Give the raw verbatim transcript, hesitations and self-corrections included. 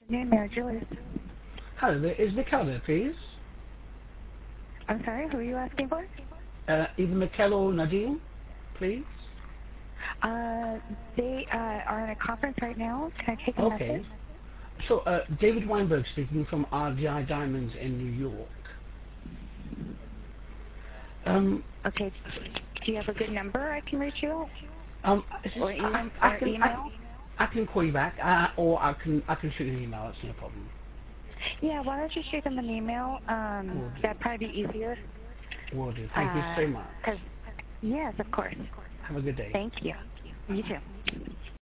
Noon, Mayor Julius. Hello there. Is Mikkel there, please? I'm sorry, who are you asking for? Uh, either Mikkel or Nadine, please? Uh, they uh, are in a conference right now. Can I take a Okay. message? So, uh, David Weinberg speaking from R G I Diamonds in New York. Um, Okay. Do you have a good number I can reach you at? um, Or, I, email, I, or can, I, email? I can call you back, uh, or I can I can shoot you an email. That's no problem. Yeah, why don't you shoot them an email? Um, Will do. that'd probably be easier. Will do. Thank you Uh, so much. cause, yes, of course. Have a good day. Thank you. You too.